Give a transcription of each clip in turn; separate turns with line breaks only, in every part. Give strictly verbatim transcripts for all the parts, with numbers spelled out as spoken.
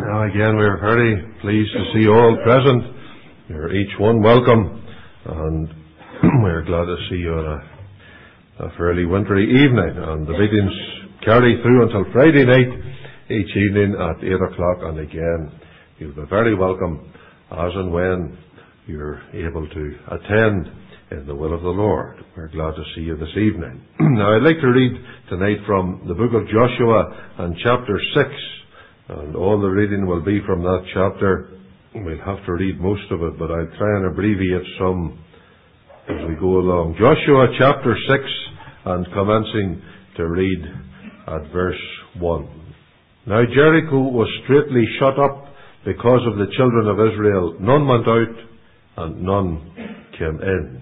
Now again, we're very pleased to see you all present. You're each one welcome, and we're glad to see you on a, a fairly wintry evening. And the meetings carry through until Friday night, each evening at eight o'clock, and again, you'll be very welcome as and when you're able to attend in the will of the Lord. We're glad to see you this evening. Now, I'd like to read tonight from the book of Joshua and chapter six. And all the reading will be from that chapter. We'll have to read most of it, but I'll try and abbreviate some as we go along. Joshua chapter six, and commencing to read at verse one. Now Jericho was straitly shut up because of the children of Israel. None went out, and none came in.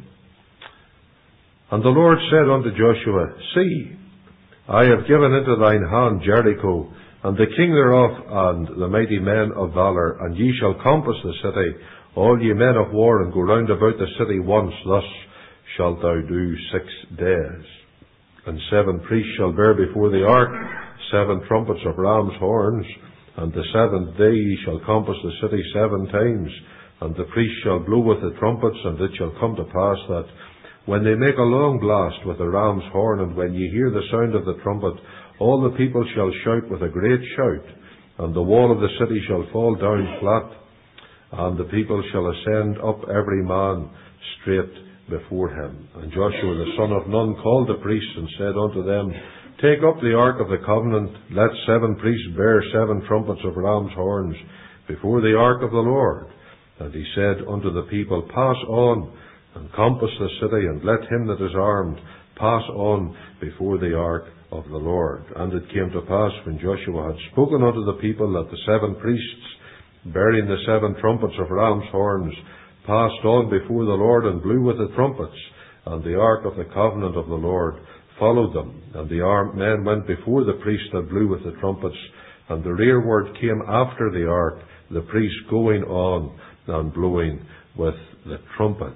And the Lord said unto Joshua, See, I have given into thine hand Jericho, and the king thereof, and the mighty men of valour, and ye shall compass the city, all ye men of war, and go round about the city once. Thus shalt thou do six days. And seven priests shall bear before the ark seven trumpets of ram's horns, and the seventh day ye shall compass the city seven times, and the priests shall blow with the trumpets. And it shall come to pass that when they make a long blast with the ram's horn, and when ye hear the sound of the trumpet, all the people shall shout with a great shout, and the wall of the city shall fall down flat, and the people shall ascend up every man straight before him. And Joshua the son of Nun called the priests, and said unto them, Take up the ark of the covenant, let seven priests bear seven trumpets of ram's horns before the ark of the Lord. And he said unto the people, Pass on, and compass the city, and let him that is armed pass on before the ark of the Lord. And it came to pass, when Joshua had spoken unto the people, that the seven priests, bearing the seven trumpets of ram's horns, passed on before the Lord, and blew with the trumpets, and the ark of the covenant of the Lord followed them. And the armed men went before the priests that blew with the trumpets, and the rearward came after the ark, the priests going on and blowing with the trumpets.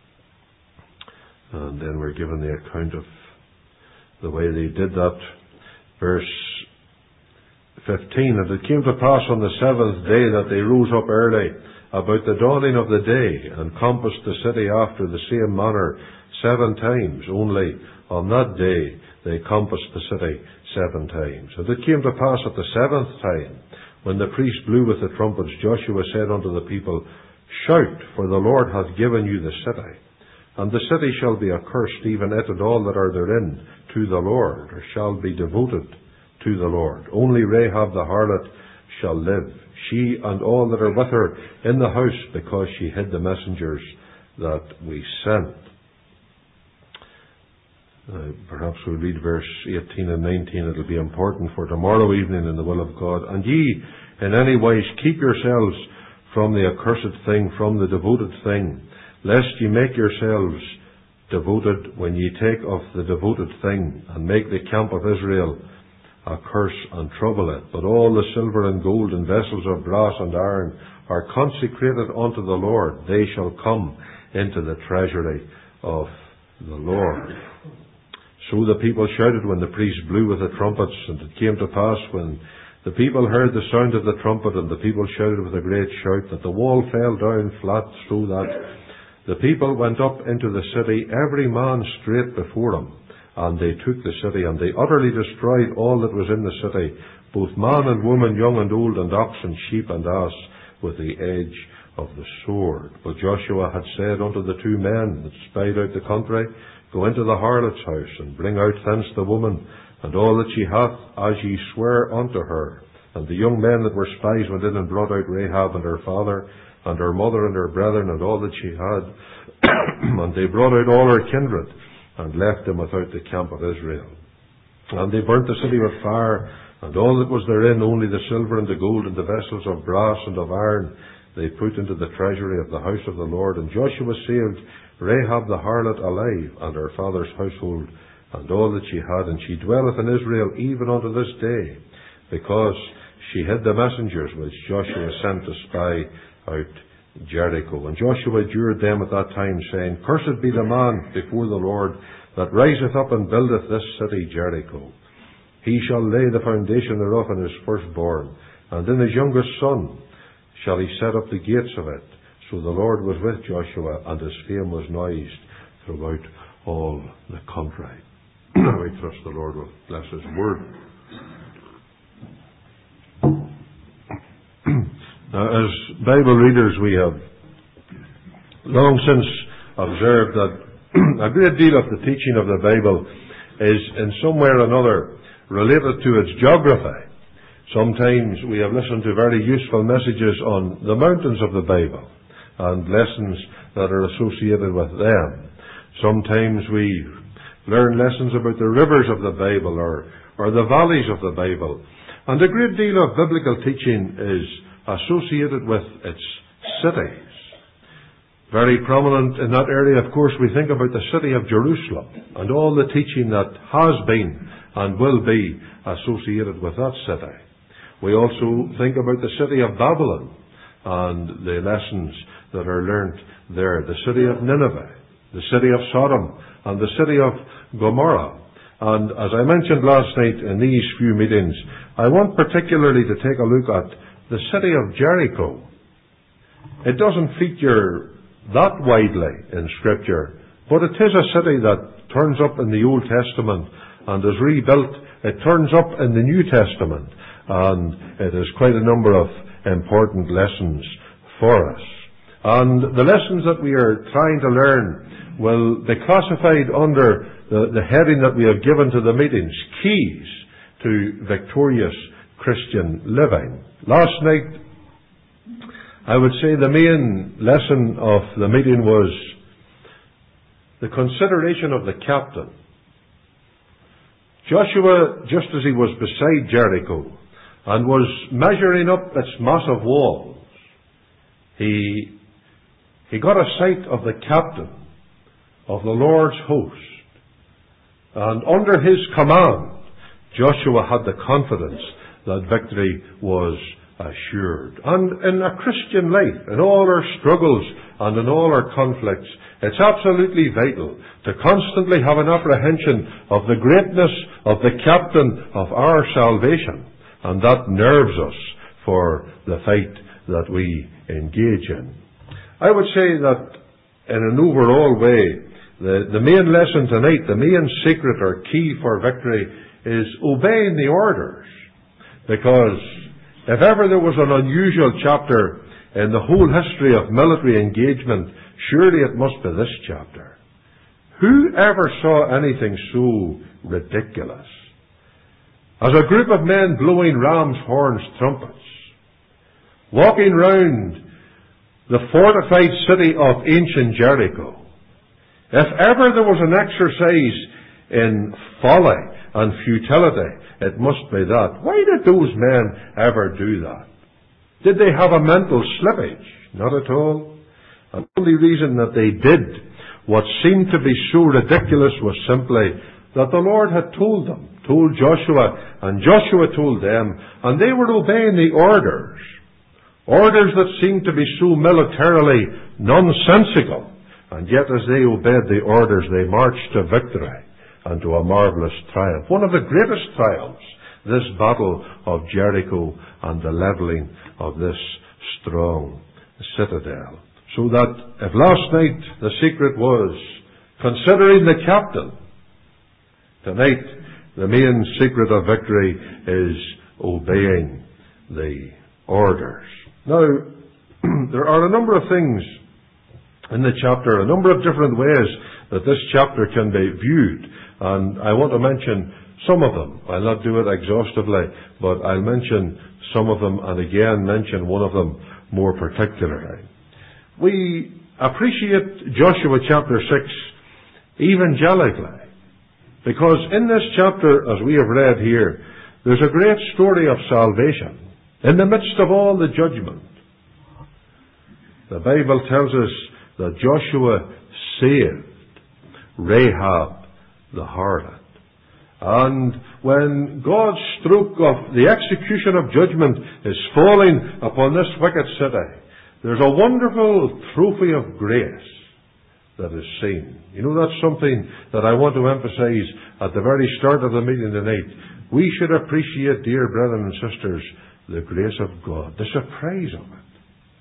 And then we're given the account of the way they did that. Verse fifteen, And it came to pass on the seventh day that they rose up early about the dawning of the day, and compassed the city after the same manner seven times. Only on that day they compassed the city seven times. And it came to pass at the seventh time, when the priest blew with the trumpets, Joshua said unto the people, Shout, for the Lord hath given you the city. And the city shall be accursed, even it and all that are therein, to the Lord, or shall be devoted to the Lord. Only Rahab the harlot shall live, she and all that are with her in the house, because she hid the messengers that we sent. Uh, perhaps we'll read verse eighteen and nineteen. It'll be important for tomorrow evening in the will of God. And ye in any wise keep yourselves from the accursed thing, from the devoted thing, lest ye make yourselves devoted when ye take of the devoted thing, and make the camp of Israel a curse and trouble it. But all the silver and gold and vessels of brass and iron are consecrated unto the Lord. They shall come into the treasury of the Lord. So the people shouted when the priest blew with the trumpets. And it came to pass, when the people heard the sound of the trumpet, and the people shouted with a great shout, that the wall fell down flat, so that the people went up into the city, every man straight before him. And they took the city, and they utterly destroyed all that was in the city, both man and woman, young and old, and ox and sheep and ass, with the edge of the sword. But Joshua had said unto the two men that spied out the country, Go into the harlot's house, and bring out thence the woman, and all that she hath, as ye swear unto her. And the young men that were spies went in and brought out Rahab and her father, and her mother and her brethren, and all that she had. And they brought out all her kindred, and left them without the camp of Israel. And they burnt the city with fire, and all that was therein, only the silver and the gold and the vessels of brass and of iron, they put into the treasury of the house of the Lord. And Joshua saved Rahab the harlot alive, and her father's household, and all that she had. And she dwelleth in Israel even unto this day, because she hid the messengers which Joshua sent to spy out Jericho. And Joshua adjured them at that time, saying, Cursed be the man before the Lord that riseth up and buildeth this city Jericho. He shall lay the foundation thereof in his firstborn, and in his youngest son shall he set up the gates of it. So the Lord was with Joshua, and his fame was noised throughout all the country. We trust the Lord will bless his word. Now, as Bible readers, we have long since observed that a great deal of the teaching of the Bible is in some way or another related to its geography. Sometimes we have listened to very useful messages on the mountains of the Bible and lessons that are associated with them. Sometimes we learn lessons about the rivers of the Bible or, or the valleys of the Bible. And a great deal of biblical teaching is associated with its cities. Very prominent in that area, of course, we think about the city of Jerusalem and all the teaching that has been and will be associated with that city. We also think about the city of Babylon and the lessons that are learnt there, the city of Nineveh, the city of Sodom, and the city of Gomorrah. And as I mentioned last night in these few meetings, I want particularly to take a look at the city of Jericho. It doesn't feature that widely in Scripture, but it is a city that turns up in the Old Testament and is rebuilt. It turns up in the New Testament, and it has quite a number of important lessons for us. And the lessons that we are trying to learn will be classified under the, the heading that we have given to the meetings, Keys to Victorious Christian Living. Last night, I would say the main lesson of the meeting was the consideration of the captain. Joshua, just as he was beside Jericho and was measuring up its massive walls, he, he got a sight of the captain of the Lord's host. And under his command, Joshua had the confidence that victory was assured. And in a Christian life, in all our struggles and in all our conflicts, it's absolutely vital to constantly have an apprehension of the greatness of the captain of our salvation. And that nerves us for the fight that we engage in. I would say that in an overall way, the, the main lesson tonight, the main secret or key for victory is obeying the orders. Because if ever there was an unusual chapter in the whole history of military engagement, surely it must be this chapter. Who ever saw anything so ridiculous as a group of men blowing ram's horns trumpets, walking round the fortified city of ancient Jericho? If ever there was an exercise in folly and futility, it must be that. Why did those men ever do that? Did they have a mental slippage? Not at all. And the only reason that they did what seemed to be so ridiculous was simply that the Lord had told them, told Joshua, and Joshua told them, and they were obeying the orders. Orders that seemed to be so militarily nonsensical. And yet as they obeyed the orders, they marched to victory and to a marvellous triumph. One of the greatest triumphs, this battle of Jericho and the levelling of this strong citadel. So that if last night the secret was considering the captain, tonight the main secret of victory is obeying the orders. Now, there are a number of things in the chapter, a number of different ways that this chapter can be viewed. And I want to mention some of them. I'll not do it exhaustively, but I'll mention some of them and again mention one of them more particularly. We appreciate Joshua chapter six evangelically, because in this chapter, as we have read here, there's a great story of salvation in the midst of all the judgment. The Bible tells us that Joshua saved Rahab the harlot. And when God's stroke of the execution of judgment is falling upon this wicked city, there's a wonderful trophy of grace that is seen. You know, that's something that I want to emphasize at the very start of the meeting tonight. we should appreciate, dear brethren and sisters, the grace of God, the surprise of it.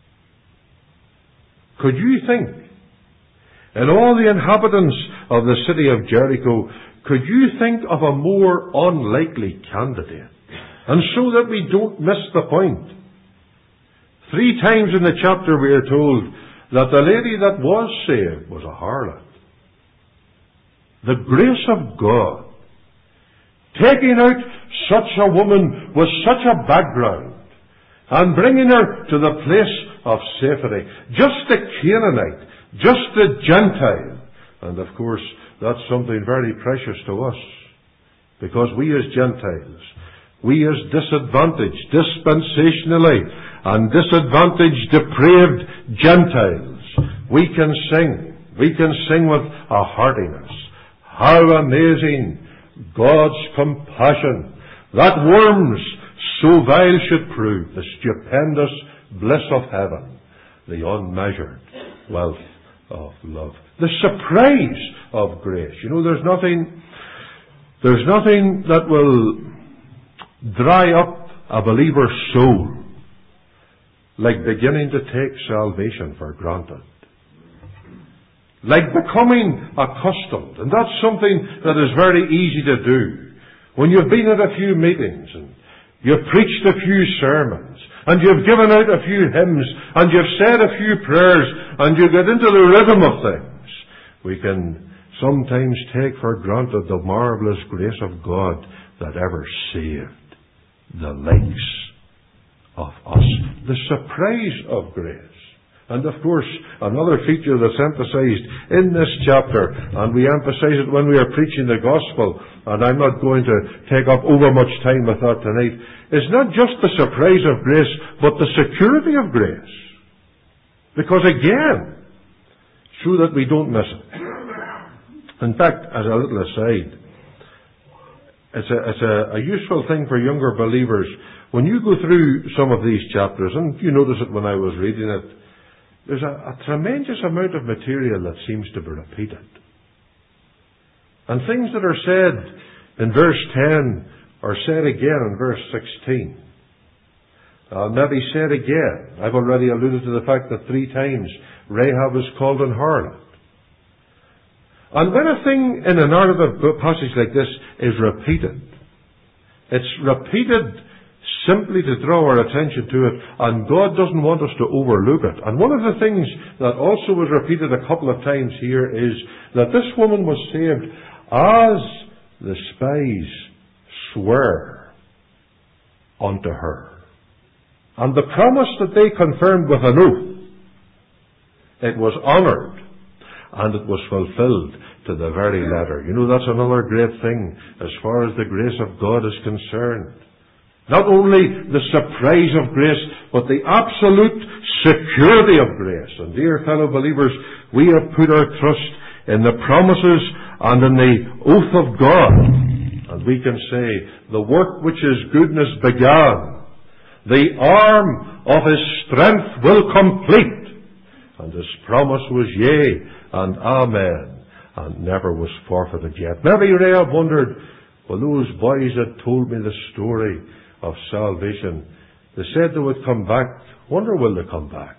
Could you think, in all the inhabitants of the city of Jericho, could you think of a more unlikely candidate? And so that we don't miss the point, three times in the chapter we are told that the lady that was saved was a harlot. The grace of God, taking out such a woman with such a background and bringing her to the place of safety, just a Canaanite, just a Gentile. And of course, that's something very precious to us, because we as Gentiles, we as disadvantaged, dispensationally and disadvantaged, depraved Gentiles, we can sing, we can sing with a heartiness. How amazing God's compassion, that worms so vile should prove the stupendous bliss of heaven, the unmeasured wealth of love, the surprise of grace. You know, there's nothing, there's nothing that will dry up a believer's soul like beginning to take salvation for granted. Like becoming accustomed. And that's something that is very easy to do. When you've been at a few meetings and you've preached a few sermons and you've given out a few hymns and you've said a few prayers and you get into the rhythm of things, we can sometimes take for granted the marvelous grace of God that ever saved the likes of us. The surprise of grace. And of course, another feature that's emphasized in this chapter, and we emphasize it when we are preaching the gospel, and I'm not going to take up over much time with that tonight, is not just the surprise of grace, but the security of grace. Because again, so that we don't miss it. In fact, as a little aside, it's a, it's a, a useful thing for younger believers. When you go through some of these chapters, and you notice it when I was reading it, there's a, a tremendous amount of material that seems to be repeated. And things that are said in verse ten are said again in verse sixteen. Uh, maybe said again. I've already alluded to the fact that three times Rahab is called an harlot. And when a thing in a narrative passage like this is repeated, it's repeated simply to draw our attention to it, and God doesn't want us to overlook it. And one of the things that also was repeated a couple of times here is that this woman was saved as the spies swore unto her. And the promise that they confirmed with an oath, it was honoured and it was fulfilled to the very letter. You know, that's another great thing as far as the grace of God is concerned. Not only the surprise of grace, but the absolute security of grace. And dear fellow believers, we have put our trust in the promises and in the oath of God. And we can say, the work which His goodness began, the arm of His strength will complete. And His promise was yea and amen, and never was forfeited yet. Maybe Rahab wondered, well, those boys that told me the story of salvation, they said they would come back. Wonder will they come back?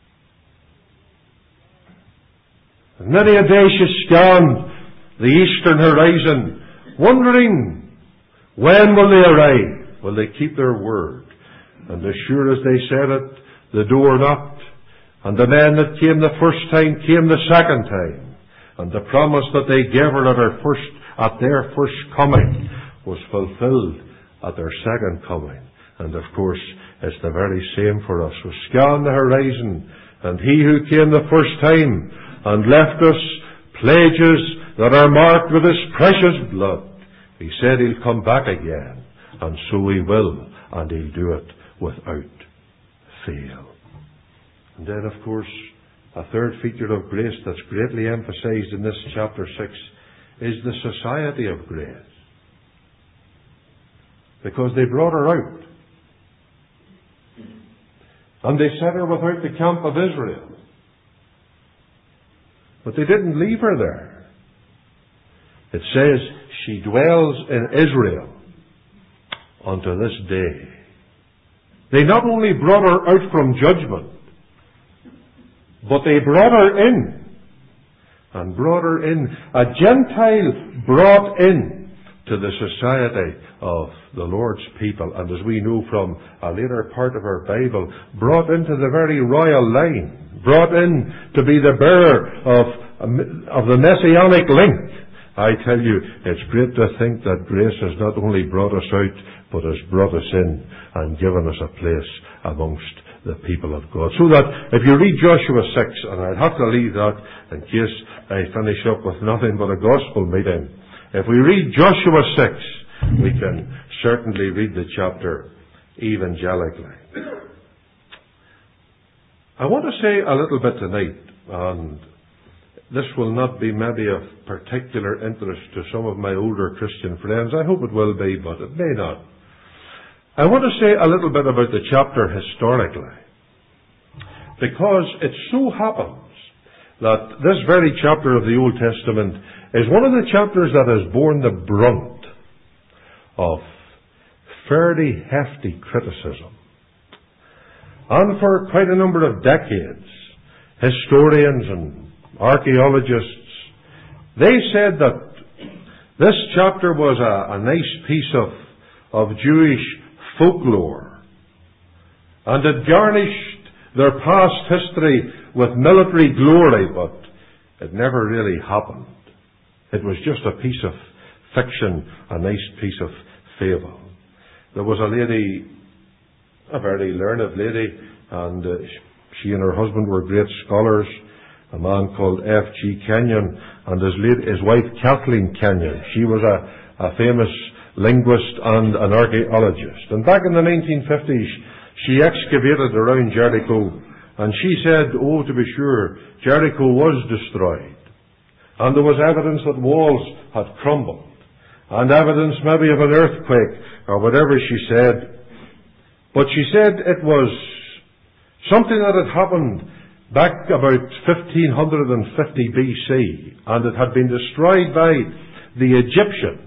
And many a day she scanned the eastern horizon, wondering, when will they arrive? Will they keep their word? And as sure as they said it, the door knocked, and the men that came the first time came the second time, and the promise that they gave her at her first, at their first coming was fulfilled at their second coming. And of course, it's the very same for us. We scan the horizon, and He who came the first time and left us pledges that are marked with His precious blood, He said He'll come back again, and so He will, and He'll do it without fail. And then, of course, a third feature of grace that's greatly emphasized in this chapter six is the society of grace. Because they brought her out. And they set her without the camp of Israel. But they didn't leave her there. It says she dwells in Israel. unto this day. They not only brought her out from judgment, but they brought her in, and brought her in, a Gentile brought in to the society of the Lord's people, and as we know from a later part of our Bible, brought into the very royal line, brought in to be the bearer of, of the messianic link. I tell you, it's great to think that grace has not only brought us out, but has brought us in and given us a place amongst the people of God. So that if you read Joshua six, and I'll have to leave that in case I finish up with nothing but a gospel meeting. If we read Joshua six, we can certainly read the chapter evangelically. I want to say a little bit tonight, and this will not be maybe of particular interest to some of my older Christian friends. I hope it will be, but it may not. I want to say a little bit about the chapter historically, because it so happens that this very chapter of the Old Testament is one of the chapters that has borne the brunt of fairly hefty criticism. And for quite a number of decades, historians and archaeologists, they said that this chapter was a, a nice piece of, of Jewish folklore, and it garnished their past history with military glory, but it never really happened. It was just a piece of fiction, a nice piece of fable. There was a lady, a very learned lady, and uh, she and her husband were great scholars, a man called F G Kenyon, and his, lady, his wife Kathleen Kenyon. She was a, a famous linguist and an archaeologist. And back in the nineteen fifties, she excavated around Jericho, and she said, oh, to be sure, Jericho was destroyed. And there was evidence that walls had crumbled, and evidence maybe of an earthquake, or whatever she said. But she said it was something that had happened back about fifteen fifty B C, and it had been destroyed by the Egyptians.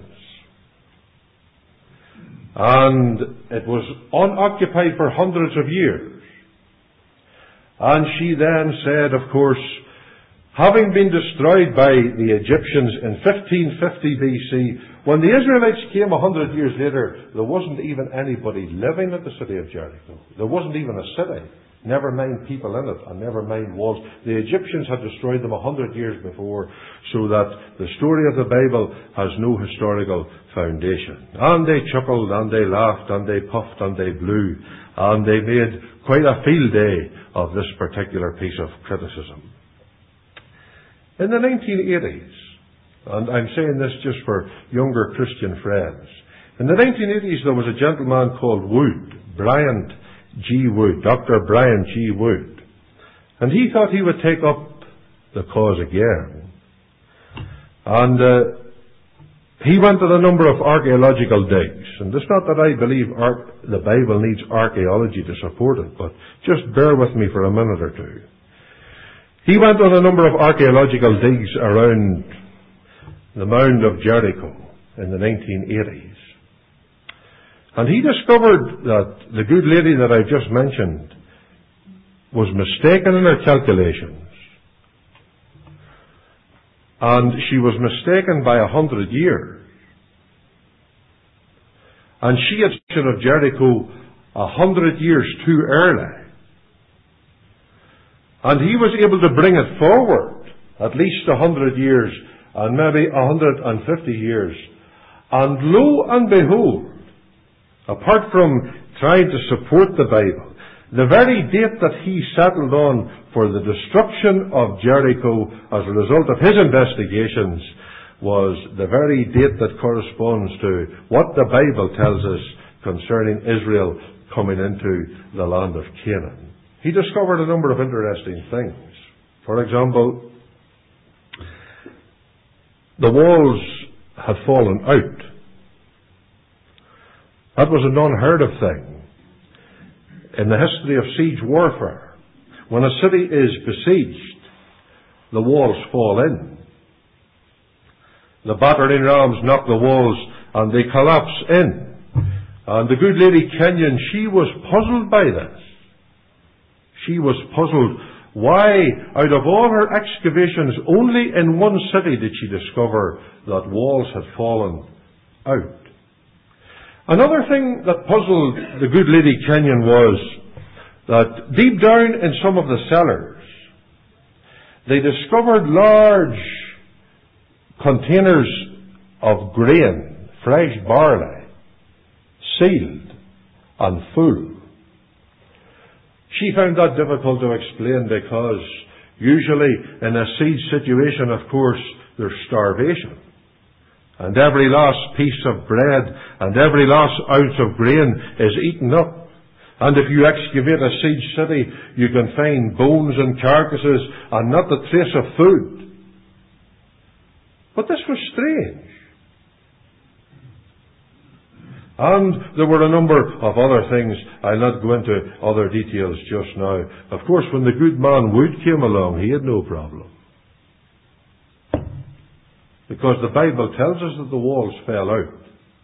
And it was unoccupied for hundreds of years. And she then said, of course, having been destroyed by the Egyptians in fifteen fifty B C, when the Israelites came a hundred years later, there wasn't even anybody living at the city of Jericho. There wasn't even a city. Never mind people in it, and never mind walls. The Egyptians had destroyed them a hundred years before, so that the story of the Bible has no historical foundation. And they chuckled, and they laughed, and they puffed, and they blew, and they made quite a field day of this particular piece of criticism. In the nineteen eighties, and I'm saying this just for younger Christian friends, in the nineteen eighties there was a gentleman called Wood, Bryant G. Wood, Doctor Brian G. Wood, and he thought he would take up the cause again. And uh, he went to a number of archaeological digs, and it's not that I believe ar- the Bible needs archaeology to support it, but just bear with me for a minute or two. He went on a number of archaeological digs around the mound of Jericho in the nineteen eighties. And he discovered that the good lady that I just mentioned was mistaken in her calculations. And she was mistaken by a hundred years. And she had spoken of Jericho a hundred years too early. And he was able to bring it forward at least a hundred years, and maybe a hundred and fifty years. And lo and behold, apart from trying to support the Bible, the very date that he settled on for the destruction of Jericho as a result of his investigations was the very date that corresponds to what the Bible tells us concerning Israel coming into the land of Canaan. He discovered a number of interesting things. For example, the walls had fallen out. That was an unheard of thing in the history of siege warfare. When a city is besieged, the walls fall in. The battering rams knock the walls and they collapse in. And the good Lady Kenyon, she was puzzled by this. She was puzzled why, out of all her excavations, only in one city did she discover that walls had fallen out. Another thing that puzzled the good Lady Kenyon was that deep down in some of the cellars, they discovered large containers of grain, fresh barley, sealed and full. She found that difficult to explain because usually in a siege situation, of course, there's starvation. And every last piece of bread and every last ounce of grain is eaten up. And if you excavate a siege city, you can find bones and carcasses and not a trace of food. But this was strange. And there were a number of other things. I'll not go into other details just now. Of course, when the good man Wood came along, he had no problem. Because the Bible tells us that the walls fell out.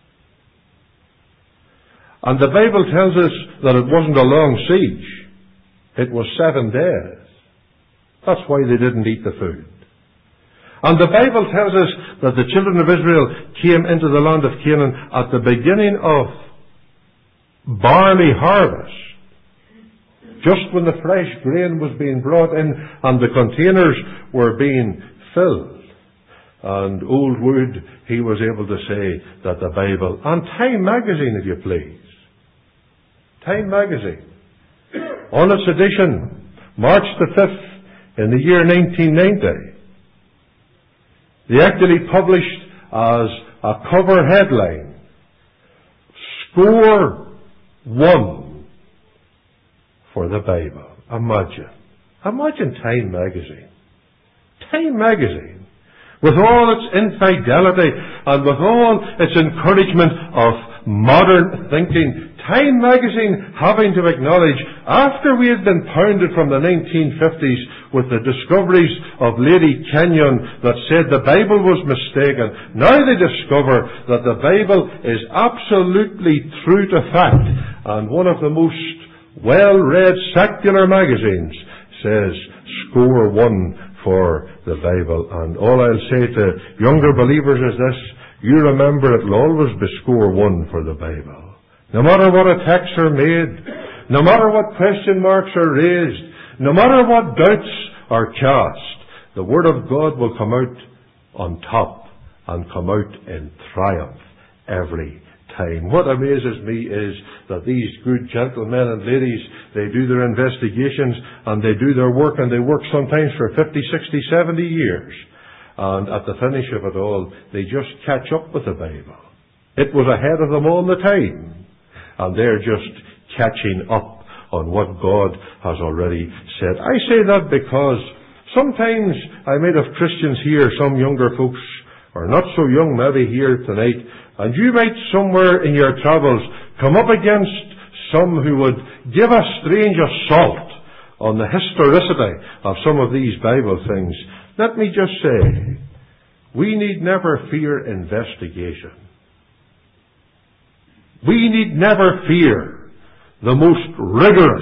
And the Bible tells us that it wasn't a long siege. It was seven days. That's why they didn't eat the food. And the Bible tells us that the children of Israel came into the land of Canaan at the beginning of barley harvest. Just when the fresh grain was being brought in and the containers were being filled. And Old Wood, he was able to say that the Bible, and Time magazine if you please. Time magazine. On its edition, March the fifth in the year nineteen ninety. They actually published as a cover headline, Score One for the Bible. Imagine. Imagine Time magazine. Time magazine. With all its infidelity and with all its encouragement of modern thinking, Time magazine having to acknowledge, after we had been pounded from the nineteen fifties with the discoveries of Lady Kenyon that said the Bible was mistaken, now they discover that the Bible is absolutely true to fact. And one of the most well-read secular magazines says, Score One for the Bible. And all I'll say to younger believers is this: you remember it will always be Score One for the Bible. No matter what attacks are made, no matter what question marks are raised, no matter what doubts are cast, the Word of God will come out on top and come out in triumph every time. What amazes me is that these good gentlemen and ladies, they do their investigations and they do their work, and they work sometimes for fifty, sixty, seventy years. And at the finish of it all, they just catch up with the Bible. It was ahead of them all the time. And they're just catching up on what God has already said. I say that because sometimes I might have Christians here, some younger folks, or not so young maybe here tonight, and you might somewhere in your travels come up against some who would give a strange assault on the historicity of some of these Bible things. Let me just say, we need never fear investigation. We need never fear the most rigorous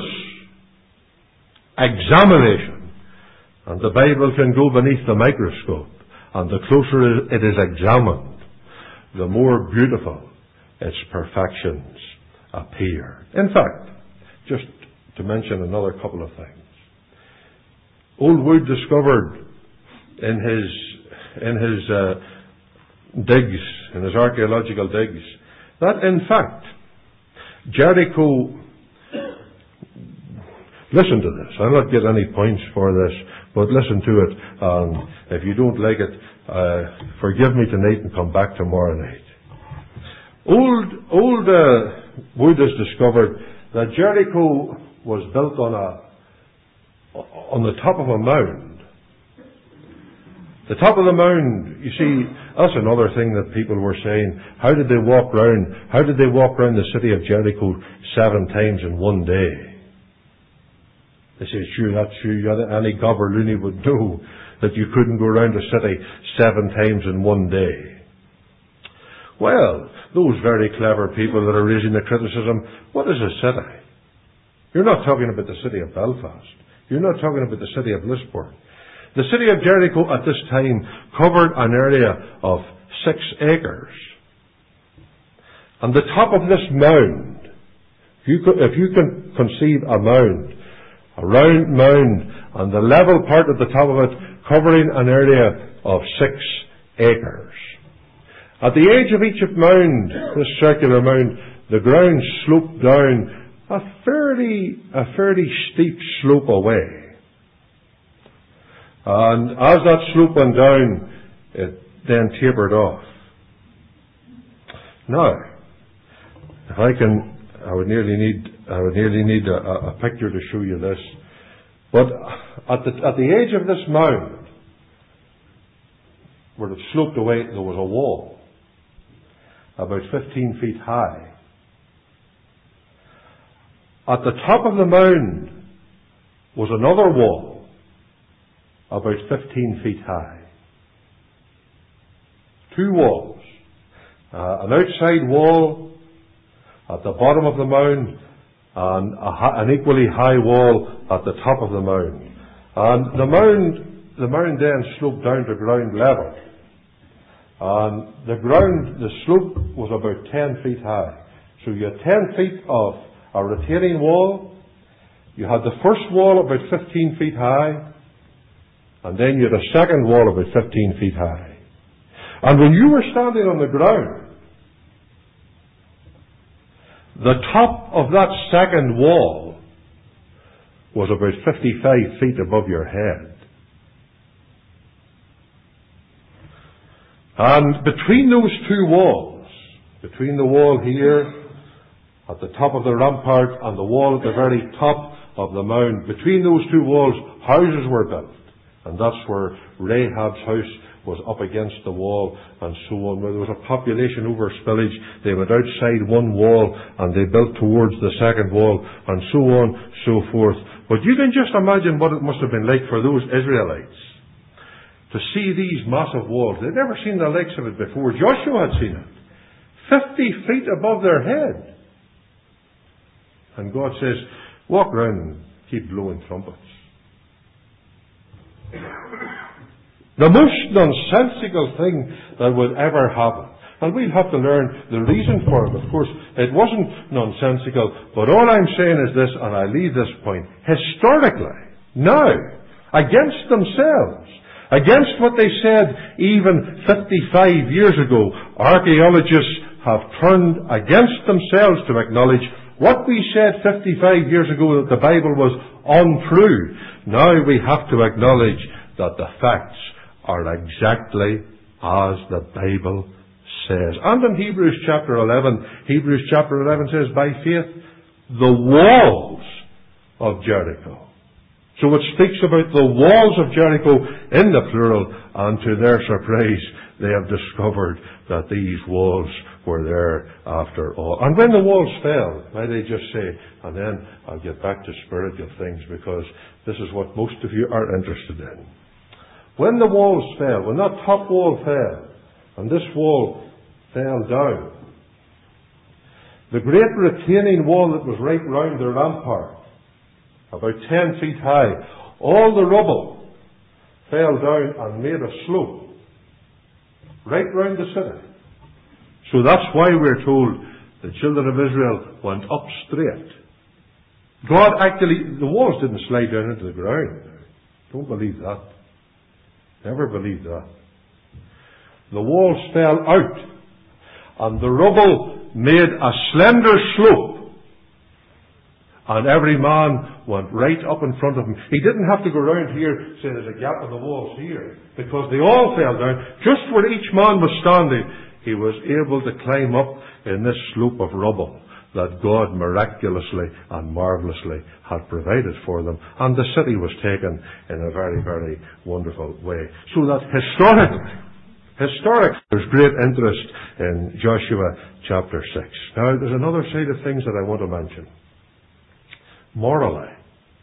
examination. And the Bible can go beneath the microscope, and the closer it is examined, the more beautiful its perfections appear. In fact, just to mention another couple of things. Old Wood discovered in his, in his uh, digs, in his archaeological digs, that in fact, Jericho, listen to this. I'll not get any points for this, but listen to it. Um, if you don't like it, uh, forgive me tonight and come back tomorrow night. Old, old uh, Wood has discovered that Jericho was built on a, on the top of a mound. The top of the mound, you see, that's another thing that people were saying. How did they walk round, how did they walk round the city of Jericho seven times in one day? They say, sure, that's true. Any gobber loony would know that you couldn't go round a city seven times in one day. Well, those very clever people that are raising the criticism, what is a city? You're not talking about the city of Belfast. You're not talking about the city of Lisburn. The city of Jericho at this time covered an area of six acres. On the top of this mound, if you, could, if you can conceive a mound, a round mound, and the level part at the top of it covering an area of six acres. At the edge of each mound, this circular mound, the ground sloped down a fairly, a fairly steep slope away. And as that slope went down, it then tapered off. Now, if I can, I would nearly need, I would nearly need a, a picture to show you this. But at the, at the edge of this mound, where it sloped away, there was a wall, about fifteen feet high. At the top of the mound was another wall, about fifteen feet high. Two walls. Uh, an outside wall at the bottom of the mound, and a, an equally high wall at the top of the mound. And the mound, the mound then sloped down to ground level. And the ground, the slope was about ten feet high. So you had ten feet of a retaining wall. You had the first wall about fifteen feet high. And then you had a second wall about fifteen feet high. And when you were standing on the ground, the top of that second wall was about fifty-five feet above your head. And between those two walls, between the wall here at the top of the rampart and the wall at the very top of the mound, between those two walls, houses were built. And that's where Rahab's house was up against the wall and so on. Where there was a population over spillage, they went outside one wall and they built towards the second wall and so on, so forth. But you can just imagine what it must have been like for those Israelites to see these massive walls. They'd never seen the likes of it before. Joshua had seen it. Fifty feet above their head. And God says, walk around and keep blowing trumpets. The most nonsensical thing that would ever happen. And we'll have to learn the reason for it. Of course, it wasn't nonsensical, but all I'm saying is this, and I leave this point. Historically, now, against themselves, against what they said even fifty-five years ago, archaeologists have turned against themselves to acknowledge what we said fifty-five years ago, that the Bible was untrue. Now we have to acknowledge that the facts are exactly as the Bible says. And in Hebrews chapter eleven, Hebrews chapter eleven says, by faith, the walls of Jericho. So it speaks about the walls of Jericho in the plural, and to their surprise, they have discovered that these walls were there after all. And when the walls fell, may they just say, and then I'll get back to spiritual things, because this is what most of you are interested in. When the walls fell, when that top wall fell, and this wall fell down, the great retaining wall that was right round the rampart, about ten feet high, all the rubble fell down and made a slope right round the city. So that's why we're told the children of Israel went up straight. God actually, the walls didn't slide down into the ground. Don't believe that. Never believe that. The walls fell out, and the rubble made a slender slope, and every man went right up in front of him. He didn't have to go around here saying there's a gap in the walls here, because they all fell down. Just where each man was standing, he was able to climb up in this slope of rubble that God miraculously and marvelously had provided for them. And the city was taken in a very, very wonderful way. So that historically, historically, there's great interest in Joshua chapter six. Now, there's another side of things that I want to mention. Morally.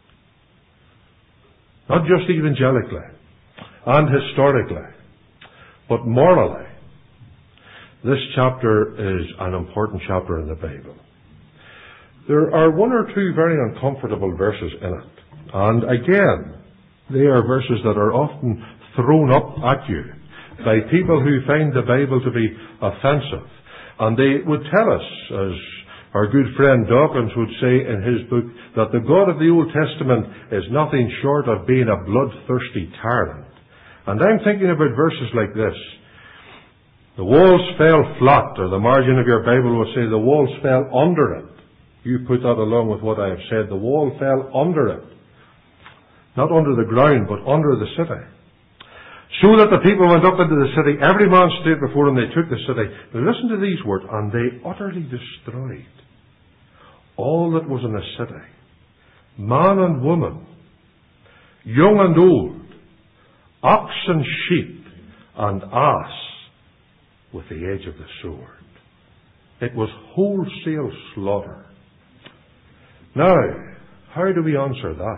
Not just evangelically and historically, but morally. This chapter is an important chapter in the Bible. There are one or two very uncomfortable verses in it. And again, they are verses that are often thrown up at you by people who find the Bible to be offensive. And they would tell us, as our good friend Dawkins would say in his book, that the God of the Old Testament is nothing short of being a bloodthirsty tyrant. And I'm thinking about verses like this. The walls fell flat, or the margin of your Bible will say the walls fell under it. You put that along with what I have said. The wall fell under it. Not under the ground, but under the city. So that the people went up into the city, every man straight before them, they took the city. Now listen to these words, and they utterly destroyed all that was in the city, man and woman, young and old, ox and sheep, and ass, with the edge of the sword. It was wholesale slaughter. Now, how do we answer that?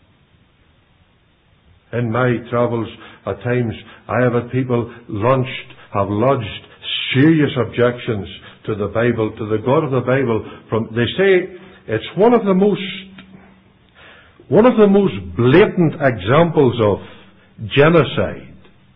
In my travels, at times, I have had people launched, have lodged serious objections to the Bible, to the God of the Bible. From they say it's one of the most, one of the most blatant examples of genocide,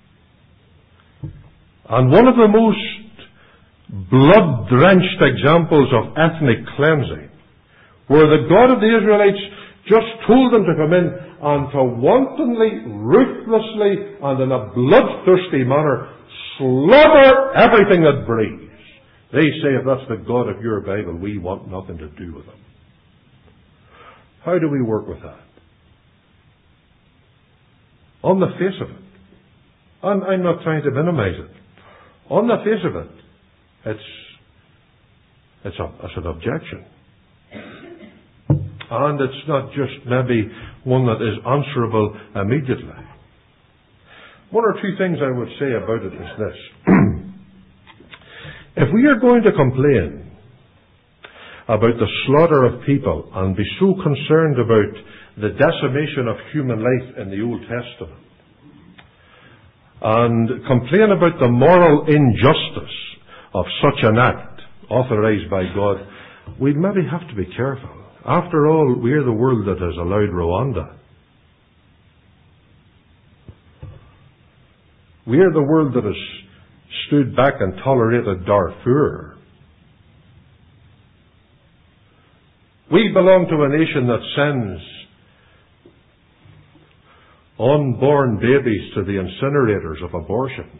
and one of the most blood-drenched examples of ethnic cleansing, where the God of the Israelites just told them to come in and to wantonly, ruthlessly, and in a bloodthirsty manner slaughter everything that breathes. They say, if that's the God of your Bible, we want nothing to do with him. How do we work with that? On the face of it, and I'm not trying to minimize it, on the face of it, it's, it's, a, it's an objection. And it's not just maybe one that is answerable immediately. One or two things I would say about it is this. If we are going to complain about the slaughter of people and be so concerned about the decimation of human life in the Old Testament, and complain about the moral injustice of such an act authorized by God, we'd maybe have to be careful. After all, we're the world that has allowed Rwanda. We're the world that has stood back and tolerated Darfur. We belong to a nation that sends unborn babies to the incinerators of abortion.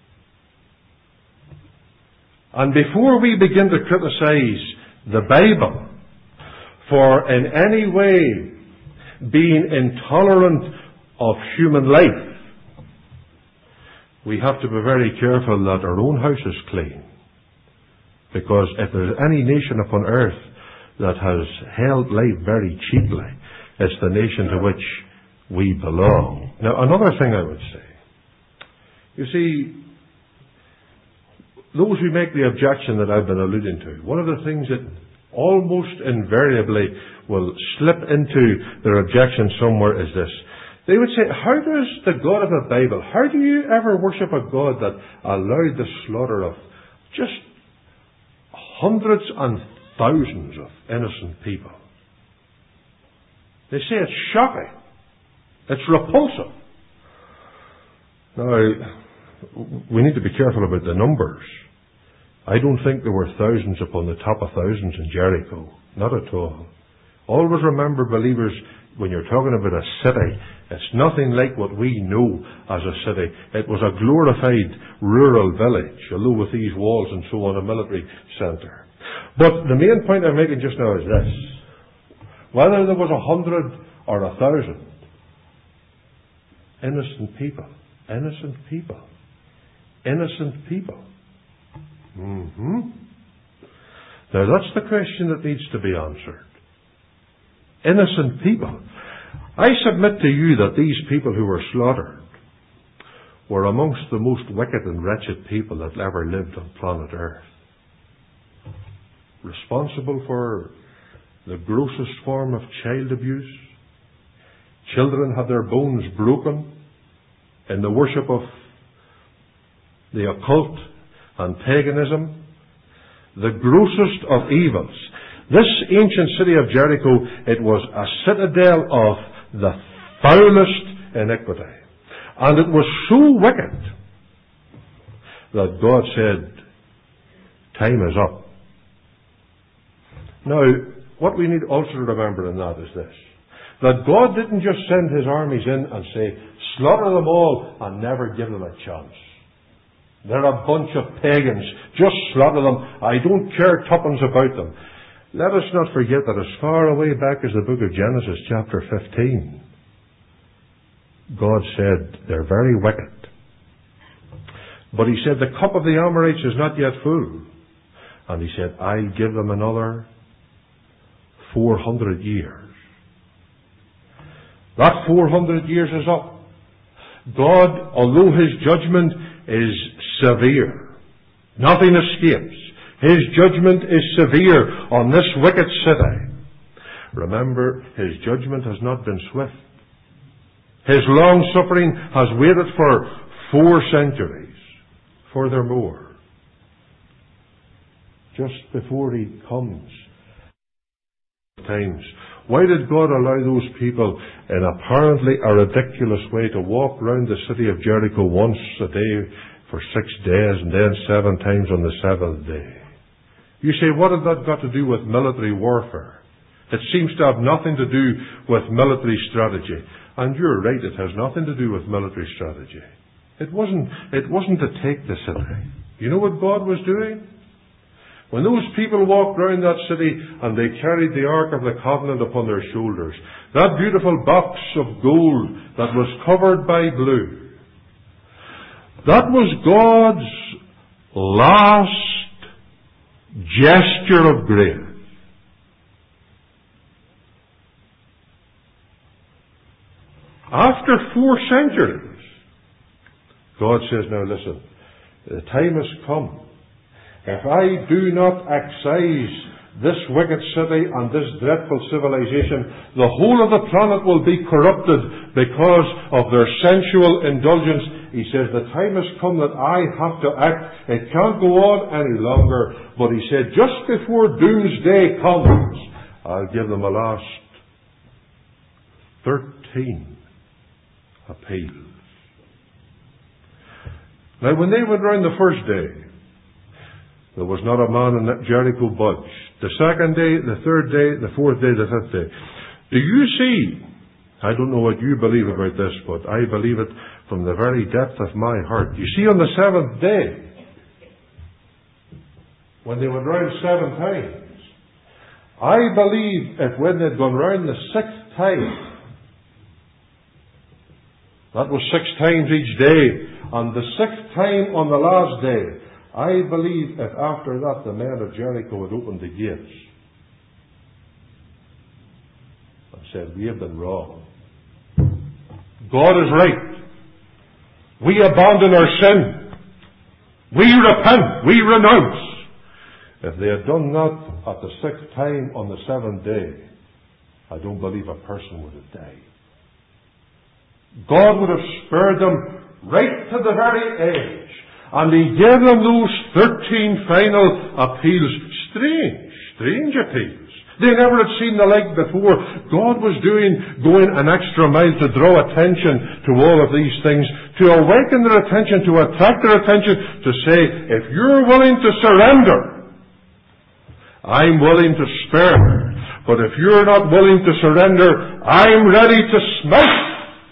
And before we begin to criticize the Bible for in any way being intolerant of human life, we have to be very careful that our own house is clean. Because if there's any nation upon earth that has held life very cheaply, it's the nation to which we belong. Now, another thing I would say, you see, those who make the objection that I've been alluding to, one of the things that almost invariably will slip into their objection somewhere is this. They would say, how does the God of the Bible, how do you ever worship a God that allowed the slaughter of just hundreds and thousands of innocent people? They say it's shocking. It's repulsive. Now, we need to be careful about the numbers. I don't think there were thousands upon the top of thousands in Jericho. Not at all. Always remember, believers, when you're talking about a city, it's nothing like what we know as a city. It was a glorified rural village, although with these walls and so on, a military centre. But the main point I'm making just now is this. Whether there was a hundred or a thousand, innocent people, innocent people, innocent people. Mm-hmm. Now that's the question that needs to be answered. Innocent people. I submit to you that these people who were slaughtered were amongst the most wicked and wretched people that ever lived on planet Earth. Responsible for the grossest form of child abuse. Children had their bones broken in the worship of the occult and paganism, the grossest of evils. This ancient city of Jericho, it was a citadel of the foulest iniquity. And it was so wicked that God said, time is up. Now, what we need also to remember in that is this, that God didn't just send His armies in and say, slaughter them all and never give them a chance. They're a bunch of pagans. Just slaughter them. I don't care tuppence about them. Let us not forget that as far away back as the book of Genesis chapter fifteen, God said they're very wicked. But He said the cup of the Amorites is not yet full. And He said, I'll give them another four hundred years. That four hundred years is up. God, although His judgment is severe, nothing escapes. His judgment is severe on this wicked city. Remember, His judgment has not been swift. His long suffering has waited for four centuries, furthermore, just before He comes. Times. Why did God allow those people in apparently a ridiculous way to walk round the city of Jericho once a day for six days and then seven times on the seventh day? You say, what has that got to do with military warfare? It seems to have nothing to do with military strategy. And you're right, it has nothing to do with military strategy. It wasn't, it wasn't to take the city. You know what God was doing? When those people walked round that city and they carried the Ark of the Covenant upon their shoulders, that beautiful box of gold that was covered by blue, that was God's last gesture of grace. After four centuries, God says, now listen, the time has come. If I do not excise this wicked city and this dreadful civilization, the whole of the planet will be corrupted because of their sensual indulgence. He says, the time has come that I have to act. It can't go on any longer. But He said, just before doomsday comes, I'll give them a last thirteen appeals. Now, when they went round the first day, there was not a man in Jericho budged. The second day, the third day, the fourth day, the fifth day. Do you see? I don't know what you believe about this, but I believe it from the very depth of my heart. You see, on the seventh day, when they went round seven times, I believe if when they'd gone round the sixth time, that was six times each day, and the sixth time on the last day, I believe if after that the men of Jericho had opened the gates and said, we have been wrong. God is right. We abandon our sin. We repent. We renounce. If they had done that at the sixth time on the seventh day, I don't believe a person would have died. God would have spared them right to the very edge. And He gave them those thirteen final appeals. Strange, strange appeals. They never had seen the like before. God was doing, going an extra mile to draw attention to all of these things, to awaken their attention, to attract their attention, to say, if you're willing to surrender, I'm willing to spare. But if you're not willing to surrender, I'm ready to smite.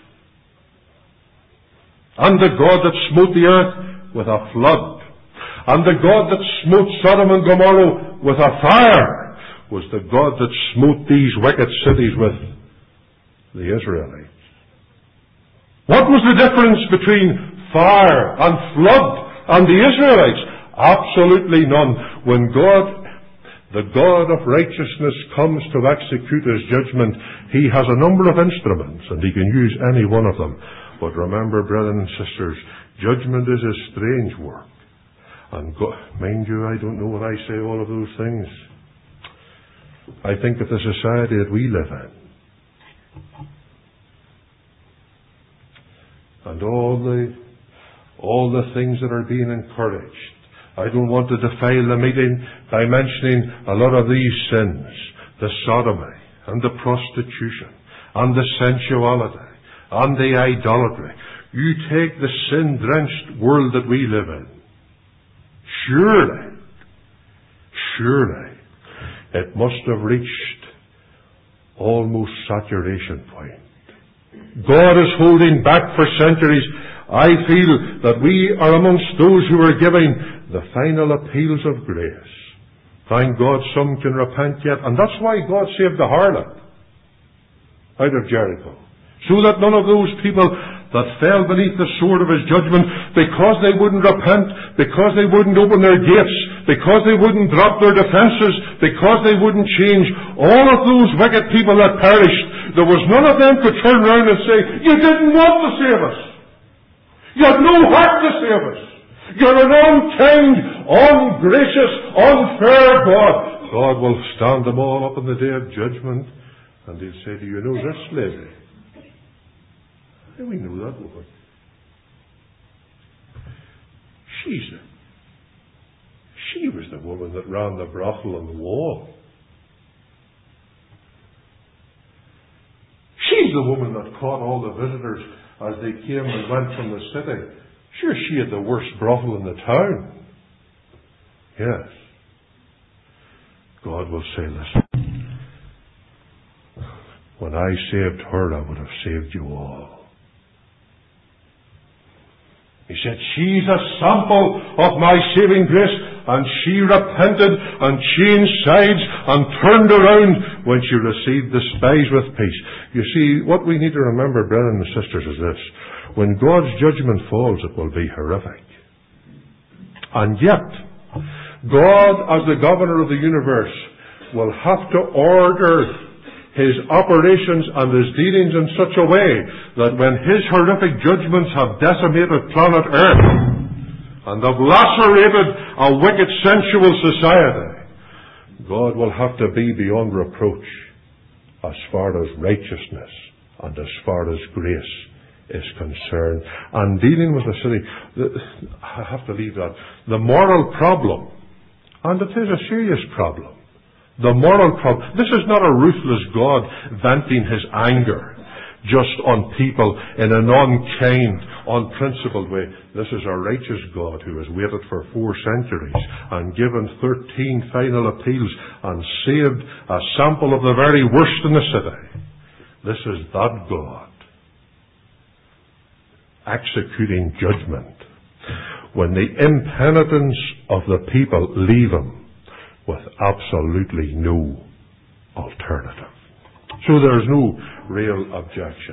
And the God that smote the earth with a flood, and the God that smote Sodom and Gomorrah with a fire, was the God that smote these wicked cities with the Israelites. What was the difference between fire and flood and the Israelites? Absolutely none. When God, the God of righteousness, comes to execute His judgment, He has a number of instruments, and He can use any one of them. But remember, brethren and sisters, judgment is a strange work. And God, mind you, I don't know when I say all of those things. I think of the society that we live in. And all the, all the things that are being encouraged I don't want to defile the meeting by mentioning a lot of these sins. The sodomy, and the prostitution, and the sensuality, and the idolatry. You take the sin-drenched world that we live in. Surely, surely, it must have reached almost saturation point. God is holding back for centuries. I feel that we are amongst those who are giving the final appeals of grace. Thank God some can repent yet. And that's why God saved the harlot out of Jericho. So that none of those people that fell beneath the sword of His judgment, because they wouldn't repent, because they wouldn't open their gates, because they wouldn't drop their defenses, because they wouldn't change, all of those wicked people that perished, there was none of them could turn around and say, you didn't want to save us. You had no heart to save us. You're an unkind, ungracious, unfair God. God will stand them all up in the day of judgment, and He'll say, do you know this lady? How do we know that woman? She's the, she was the woman that ran the brothel on the wall. She's the woman that caught all the visitors as they came and went from the city. Sure, she had the worst brothel in the town. Yes. God will say, listen, when I saved her, I would have saved you all. He said, she's a sample of my saving grace, and she repented and changed sides and turned around when she received the spies with peace. You see, what we need to remember, brethren and sisters, is this. When God's judgment falls, it will be horrific. And yet, God, as the governor of the universe, will have to order His operations and His dealings in such a way that when His horrific judgments have decimated planet Earth and have lacerated a wicked sensual society, God will have to be beyond reproach as far as righteousness and as far as grace is concerned. And dealing with the city, the, I have to leave that. The moral problem, and it is a serious problem, the moral problem. This is not a ruthless God venting His anger just on people in an unkind, unprincipled way. This is a righteous God who has waited for four centuries and given thirteen final appeals and saved a sample of the very worst in the city. This is that God executing judgment when the impenitence of the people leave Him with absolutely no alternative. So there is no real objection.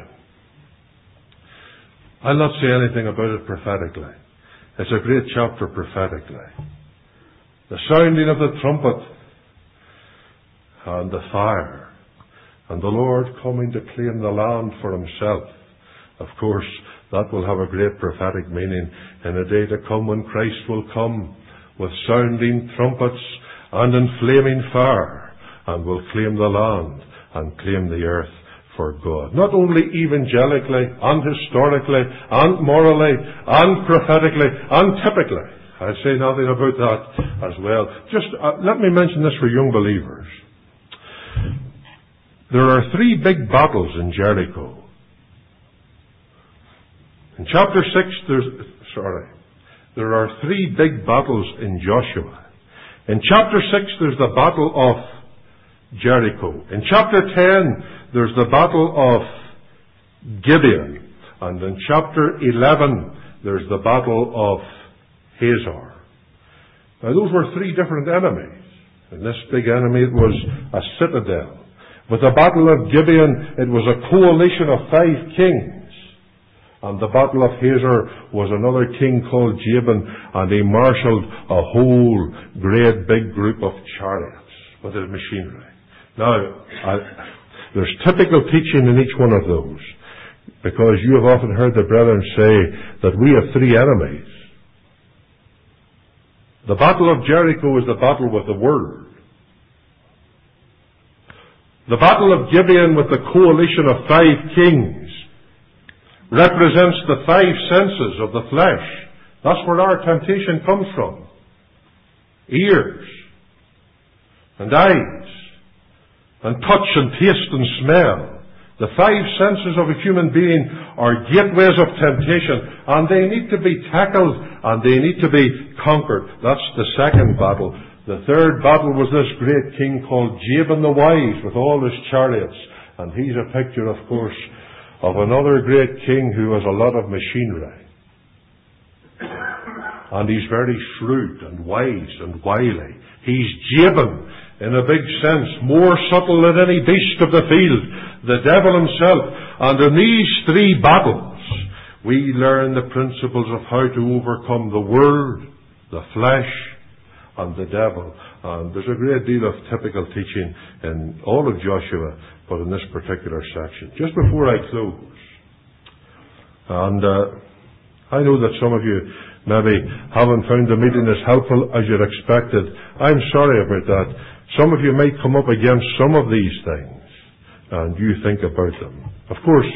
I'll not say anything about it prophetically. It's a great chapter prophetically. The sounding of the trumpet and the fire and the Lord coming to claim the land for Himself. Of course, that will have a great prophetic meaning in a day to come when Christ will come with sounding trumpets and in flaming fire, and will claim the land and claim the earth for God. Not only evangelically and historically and morally and prophetically and typically. I'll say nothing about that as well. Just uh, let me mention this for young believers. There are three big battles in Jericho. In chapter six, there's, sorry, there are three big battles in Joshua. In chapter six, there's the battle of Jericho. In chapter ten, there's the battle of Gibeon. And in chapter eleven, there's the battle of Hazor. Now, those were three different enemies. And this big enemy was a citadel. With the battle of Gibeon, it was a coalition of five kings. And the battle of Hazor was another king called Jabin, and he marshalled a whole great big group of chariots with his machinery. Now, I, there's typical teaching in each one of those, because you have often heard the brethren say that we have three enemies. The battle of Jericho is the battle with the Word. The battle of Gibeon with the coalition of five kings represents the five senses of the flesh. That's where our temptation comes from. ears and eyes and touch and taste and smell. The five senses of a human being are gateways of temptation, and they need to be tackled and they need to be conquered. That's the second battle. The third battle was this great king called Jabin the Wise with all his chariots. And he's a picture, of course, of another great king who has a lot of machinery. And he's very shrewd and wise and wily. He's Jabin, in a big sense, more subtle than any beast of the field, the devil himself. And in these three battles, we learn the principles of how to overcome the world, the flesh, and the devil. And there's a great deal of typical teaching in all of Joshua, but in this particular section. Just before I close, and uh, I know that some of you maybe haven't found the meeting as helpful as you'd expected. I'm sorry about that. Some of you might come up against some of these things, and you think about them. Of course,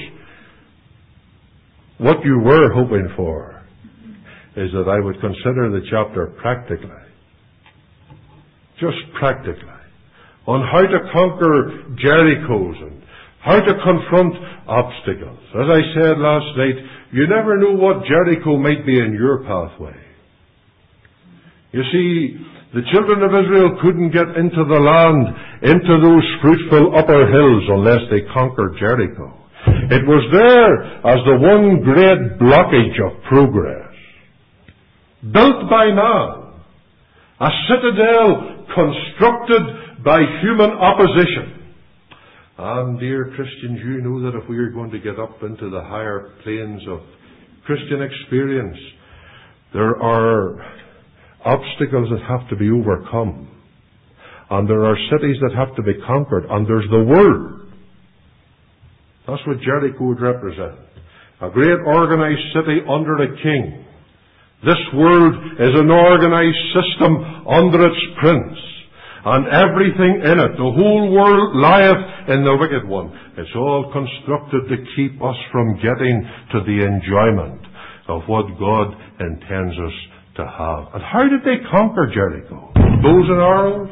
what you were hoping for is that I would consider the chapter practically. Just practically. On how to conquer Jerichos and how to confront obstacles. As I said last night, you never know what Jericho might be in your pathway. You see, the children of Israel couldn't get into the land, into those fruitful upper hills, unless they conquered Jericho. It was there as the one great blockage of progress. Built by man, a citadel constructed by human opposition. And dear Christians, you know that if we are going to get up into the higher planes of Christian experience, there are obstacles that have to be overcome. And there are cities that have to be conquered. And there's the world. That's what Jericho would represent. A great organized city under a king. This world is an organized system under its prince. And everything in it, the whole world lieth in the wicked one. It's all constructed to keep us from getting to the enjoyment of what God intends us to have. And how did they conquer Jericho? Bows and arrows?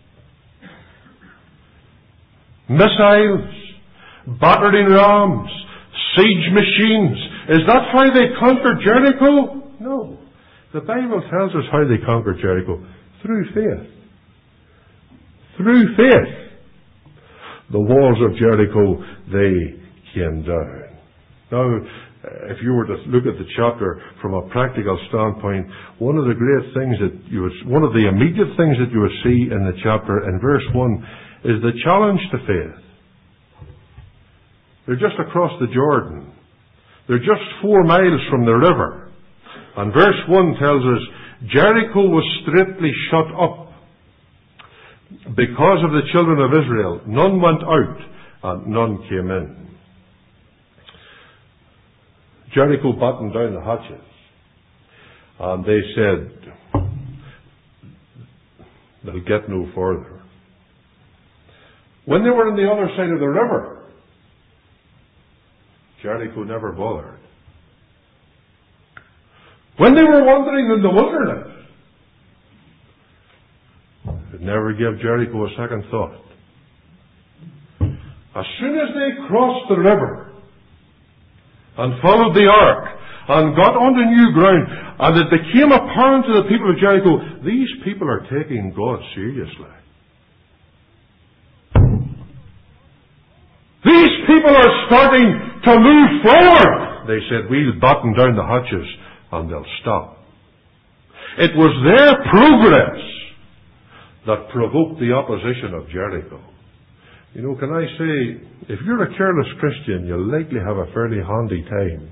Missiles? Battering rams? Siege machines? Is that how they conquered Jericho? No. The Bible tells us how they conquered Jericho. Through faith. Through faith. The walls of Jericho, they came down. Now, if you were to look at the chapter from a practical standpoint, one of the great things that you would, one of the immediate things that you would see in the chapter in verse one is the challenge to faith. They're just across the Jordan. They're just four miles from the river. And verse one tells us, Jericho was straitly shut up because of the children of Israel. None went out and none came in. Jericho battened down the hatches. And they said, they'll get no further. When they were on the other side of the river, Jericho never bothered. When they were wandering in the wilderness, it never gave Jericho a second thought. As soon as they crossed the river and followed the ark and got onto new ground, and it became apparent to the people of Jericho, these people are taking God seriously. These people are starting to move forward. They said, we'll batten down the hatches and they'll stop. It was their progress that provoked the opposition of Jericho. You know, can I say, if you're a careless Christian, you'll likely have a fairly handy time.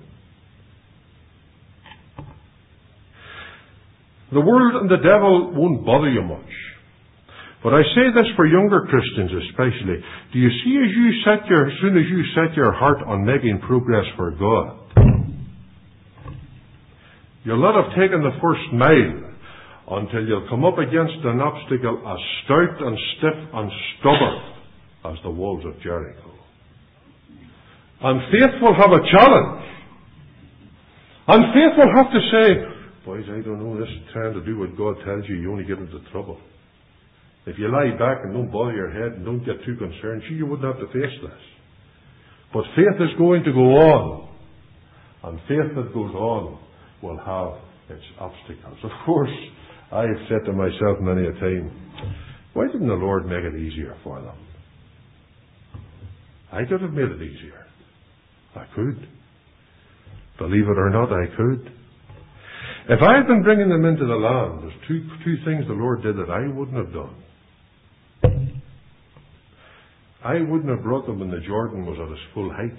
The world and the devil won't bother you much. But I say this for younger Christians especially. Do you see, as you set your, as soon as you set your heart on making progress for God, you'll not have taken the first mile until you'll come up against an obstacle as stout and stiff and stubborn as the walls of Jericho. And faith will have a challenge. And faith will have to say, Boys, I don't know, this trying to do what God tells you, you only get into trouble. If you lie back and don't bother your head and don't get too concerned, sure, you wouldn't have to face this. But faith is going to go on. And faith that goes on will have its obstacles. Of course, I have said to myself many a time, why didn't the Lord make it easier for them? I could have made it easier. I could. Believe it or not, I could. If I had been bringing them into the land, there's two, two things the Lord did that I wouldn't have done. I wouldn't have brought them when the Jordan was at its full height.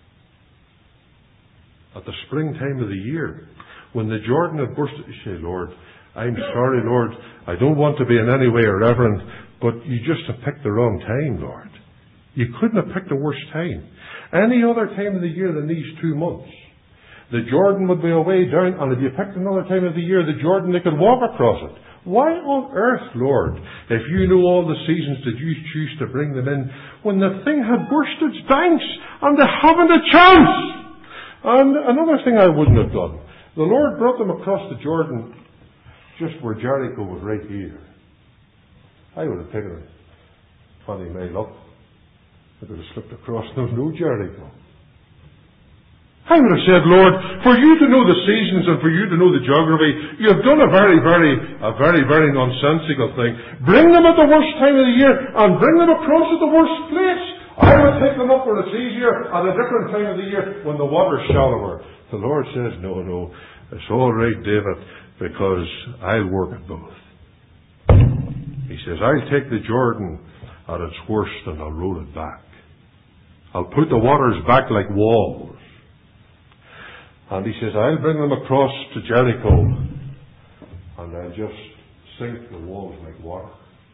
At the springtime of the year, when the Jordan had burst, you say, Lord, I'm sorry, Lord, I don't want to be in any way irreverent, but you just have picked the wrong time, Lord. You couldn't have picked a worse time. Any other time of the year than these two months, the Jordan would be away down, and if you picked another time of the year, the Jordan, they could walk across it. Why on earth, Lord, if you knew all the seasons, did you choose to bring them in when the thing had burst its banks and they haven't a chance? And another thing I wouldn't have done, the Lord brought them across the Jordan just where Jericho was right here. I would have taken it twenty mile up. I could have slipped across. There's no Jericho. I would have said, Lord, for you to know the seasons and for you to know the geography, you have done a very, very, a very, very nonsensical thing. Bring them at the worst time of the year and bring them across at the worst place. I would take them up where it's easier at a different time of the year when the water's shallower. The Lord says, no, no, it's all right, David, because I'll work at both. He says, I'll take the Jordan at its worst and I'll roll it back. I'll put the waters back like walls. And he says, I'll bring them across to Jericho and I'll just sink the walls like water.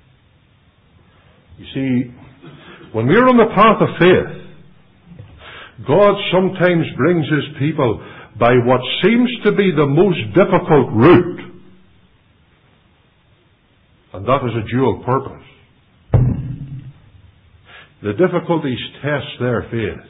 You see, when we're on the path of faith, God sometimes brings His people by what seems to be the most difficult route. And that is a dual purpose. The difficulties test their faith.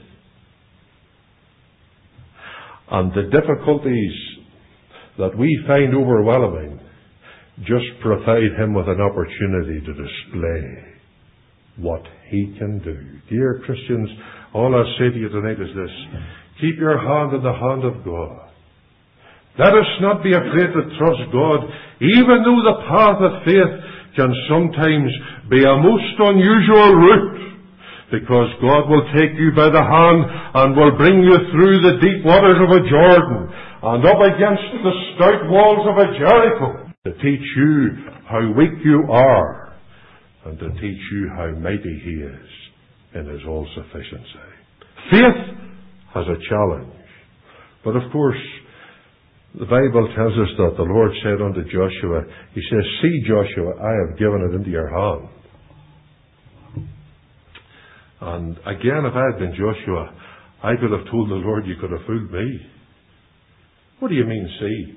And the difficulties that we find overwhelming just provide Him with an opportunity to display what He can do. Dear Christians, all I say to you tonight is this: keep your hand in the hand of God. Let us not be afraid to trust God, even though the path of faith can sometimes be a most unusual route. Because God will take you by the hand and will bring you through the deep waters of a Jordan and up against the stout walls of a Jericho to teach you how weak you are and to teach you how mighty He is in His all-sufficiency. Faith has a challenge. But of course, the Bible tells us that the Lord said unto Joshua, He says, see, Joshua, I have given it into your hand. And again, if I had been Joshua, I could have told the Lord, you could have fooled me. What do you mean, see?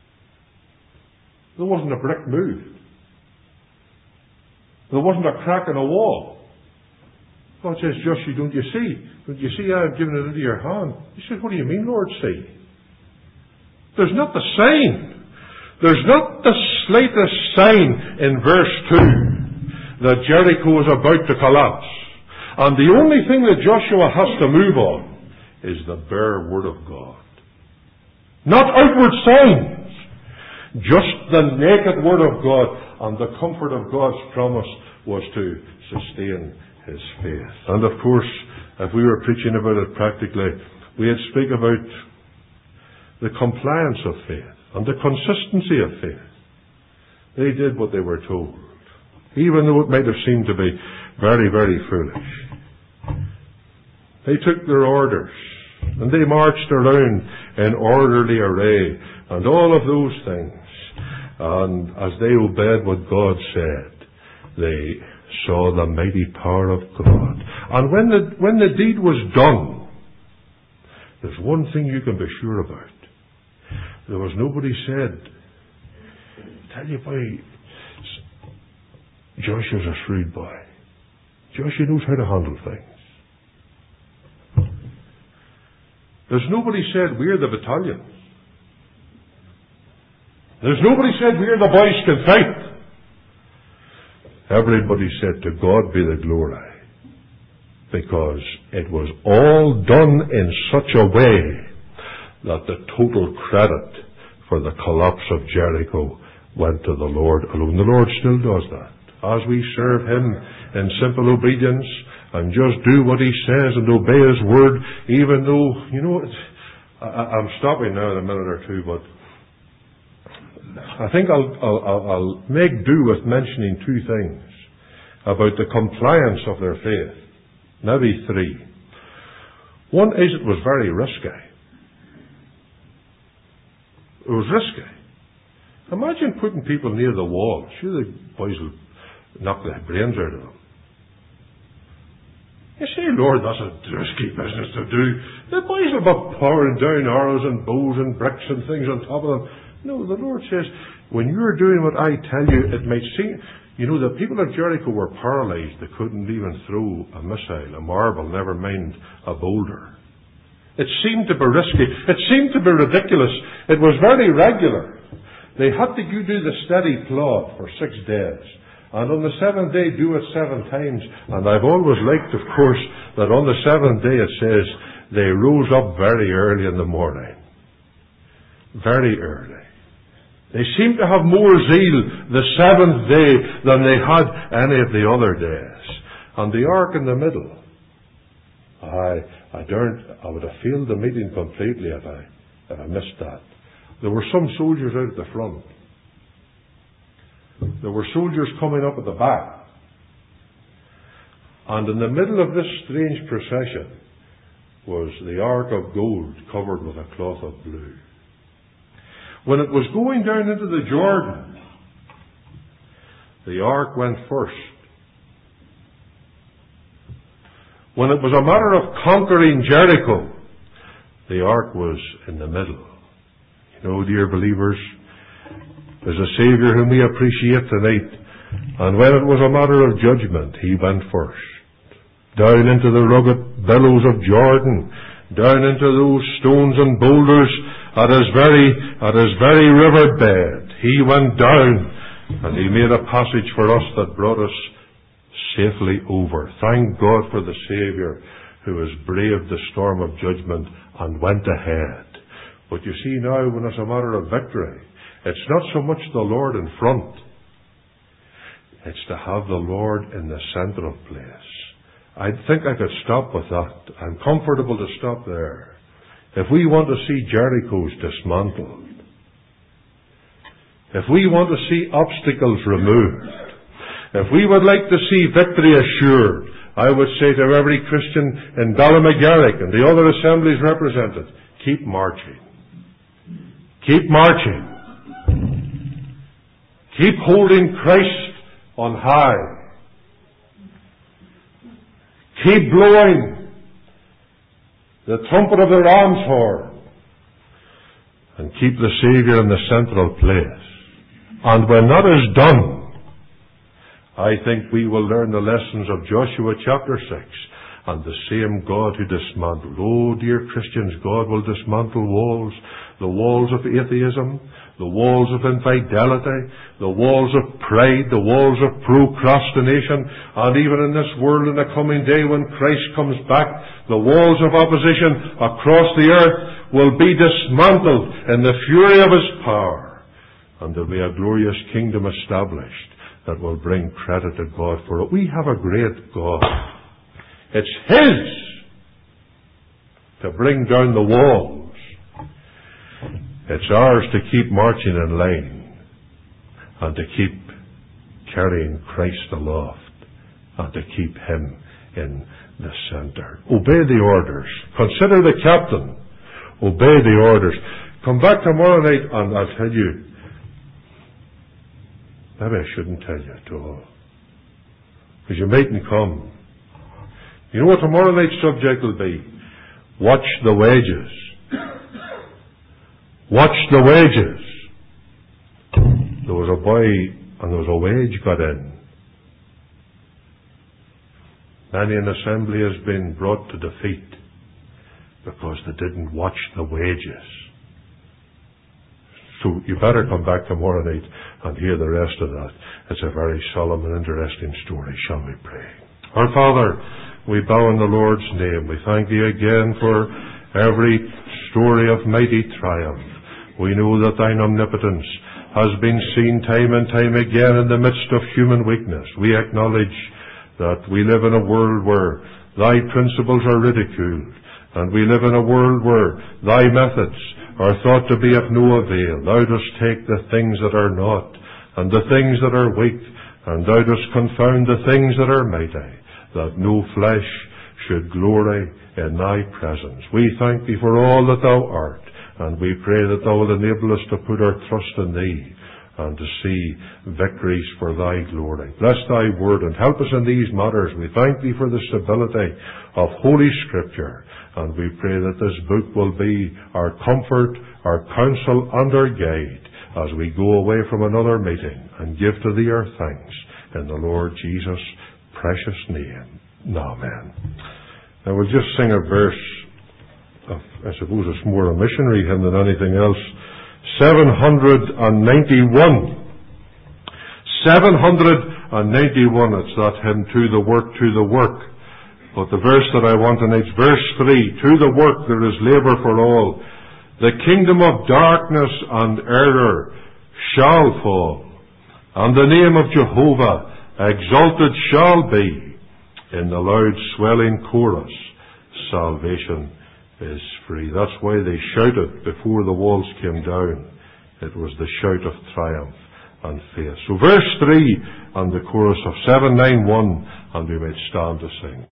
There wasn't a brick moved. There wasn't a crack in a wall. God says, Joshua, don't you see? Don't you see I have given it into your hand? He says, what do you mean, Lord, see? There's not the sign. There's not the slightest sign in verse two that Jericho is about to collapse. And the only thing that Joshua has to move on is the bare word of God. Not outward signs. Just the naked word of God. And the comfort of God's promise was to sustain his faith. And of course, if we were preaching about it practically, we'd speak about the compliance of faith and the consistency of faith. They did what they were told, even though it might have seemed to be very, very foolish. They took their orders and they marched around in orderly array and all of those things. And as they obeyed what God said, they saw the mighty power of God. And when the, when the deed was done, there's one thing you can be sure about. There was nobody said, tell you boy, Joshua's a shrewd boy. Joshua knows how to handle things. There's nobody said, we're the battalion. There's nobody said, here the boys can fight. Everybody said, to God be the glory. Because it was all done in such a way that the total credit for the collapse of Jericho went to the Lord alone. The Lord still does that. As we serve Him in simple obedience and just do what He says and obey His word, even though, you know, it's, I, I'm stopping now in a minute or two, but I think I'll, I'll, I'll make do with mentioning two things about the compliance of their faith. Maybe three. One is it was very risky. It was risky. Imagine putting people near the wall. Sure, the boys will knock the brains out of them. You say, Lord, that's a risky business to do. The boys will be pouring down arrows and bows and bricks and things on top of them. No, the Lord says, when you're doing what I tell you, it might seem... You know, the people of Jericho were paralyzed. They couldn't even throw a missile, a marble, never mind a boulder. It seemed to be risky. It seemed to be ridiculous. It was very regular. They had to do the steady plod for six days. And on the seventh day, do it seven times. And I've always liked, of course, that on the seventh day it says they rose up very early in the morning. Very early. They seemed to have more zeal the seventh day than they had any of the other days. And the ark in the middle. I, I daren't, I would have failed the meeting completely if I, if I missed that. There were some soldiers out at the front. There were soldiers coming up at the back. And in the middle of this strange procession was the ark of gold covered with a cloth of blue. When it was going down into the Jordan, the ark went first. When it was a matter of conquering Jericho, the ark was in the middle. You know, dear believers, there's a Saviour whom we appreciate tonight, and when it was a matter of judgment, He went first. Down into the rugged billows of Jordan, down into those stones and boulders, at his very, at his very riverbed, He went down, and He made a passage for us that brought us safely over. Thank God for the Saviour who has braved the storm of judgment and went ahead. But you see now, when it's a matter of victory, it's not so much the Lord in front. It's to have the Lord in the central place. I think I could stop with that. I'm comfortable to stop there. If we want to see Jerichos dismantled, if we want to see obstacles removed, if we would like to see victory assured, I would say to every Christian in Ballymagarrick and the other assemblies represented, keep marching. Keep marching. Keep holding Christ on high. Keep blowing the trumpet of the ram's horn, and keep the Saviour in the central place. And when that is done, I think we will learn the lessons of Joshua chapter six, and the same God who dismantled. Oh, dear Christians, God will dismantle walls, the walls of atheism, the walls of infidelity, the walls of pride, the walls of procrastination, and even in this world in the coming day when Christ comes back, the walls of opposition across the earth will be dismantled in the fury of His power, and there will be a glorious kingdom established that will bring credit to God for it. We have a great God. It's His to bring down the walls. It's ours to keep marching in line and to keep carrying Christ aloft and to keep Him in the center. Obey the orders. Consider the captain. Obey the orders. Come back tomorrow night and I'll tell you. Maybe I shouldn't tell you at all, because you mightn't come. You know what tomorrow night's subject will be? Watch the wages. Watch the wages. There was a boy and there was a wage got in. Many an assembly has been brought to defeat because they didn't watch the wages. So you better come back tomorrow night and hear the rest of that. It's a very solemn and interesting story. Shall we pray? Our Father, we bow in the Lord's name. We thank Thee again for every story of mighty triumph. We know that Thine omnipotence has been seen time and time again in the midst of human weakness. We acknowledge that we live in a world where Thy principles are ridiculed, and we live in a world where Thy methods are thought to be of no avail. Thou dost take the things that are not, and the things that are weak, and Thou dost confound the things that are mighty, that no flesh should glory in Thy presence. We thank Thee for all that Thou art, and we pray that Thou will enable us to put our trust in Thee, and to see victories for Thy glory. Bless Thy word, and help us in these matters. We thank Thee for the stability of Holy Scripture, and we pray that this book will be our comfort, our counsel, and our guide as we go away from another meeting and give to Thee our thanks in the Lord Jesus' precious name. Amen. Now we'll just sing a verse of, I suppose it's more a missionary hymn than anything else. seven hundred ninety-one. seven hundred ninety-one. It's that hymn, To the Work, to the Work. But the verse that I want tonight is verse three. To the work there is labour for all. The kingdom of darkness and error shall fall, and the name of Jehovah exalted shall be. In the loud swelling chorus, salvation is free. That's why they shouted before the walls came down. It was the shout of triumph and faith. So verse three and the chorus of seven ninety-one, and we might stand to sing.